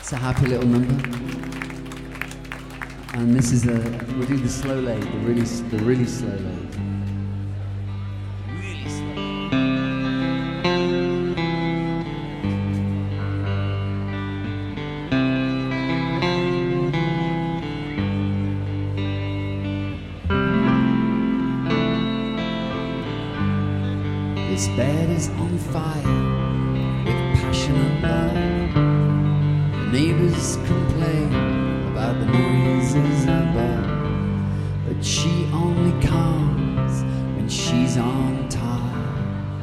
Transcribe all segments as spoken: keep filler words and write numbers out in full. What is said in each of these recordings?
It's a happy little number. And this is a, we'll do the slow lay, the really, the really slow lay. Really slow. This bed is on fire with passion and love. The neighbors complain about the noises above, but she only comes when she's on time.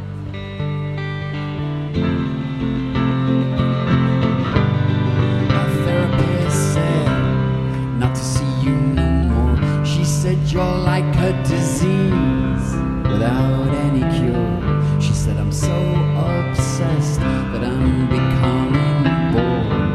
My therapist said not to see you no more. She said you're like a disease without any cure. She said I'm so obsessed that I'm becoming bored.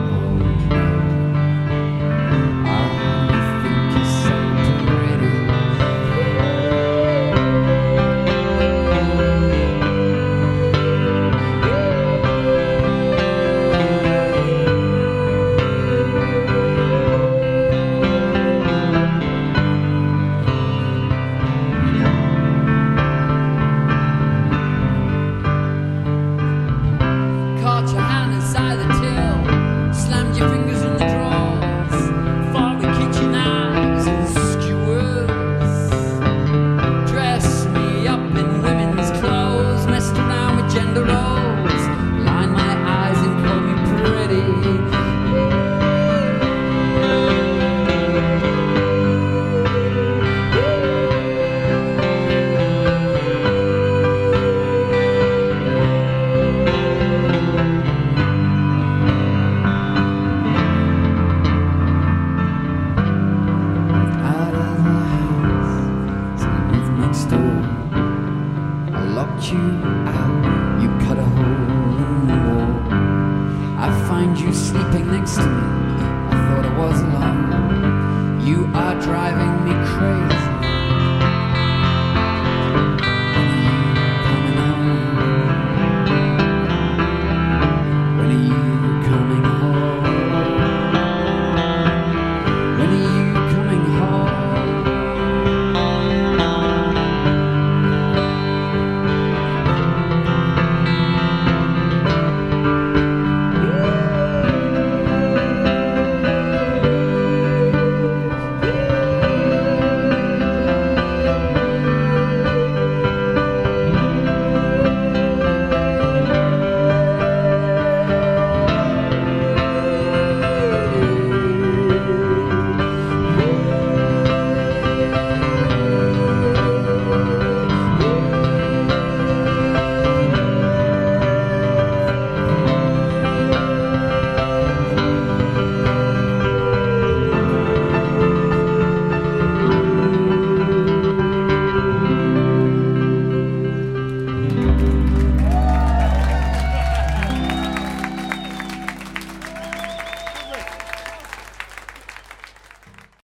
You out, you cut a hole in the wall. I find you sleeping next to me. I thought I was alone. You are driving me crazy.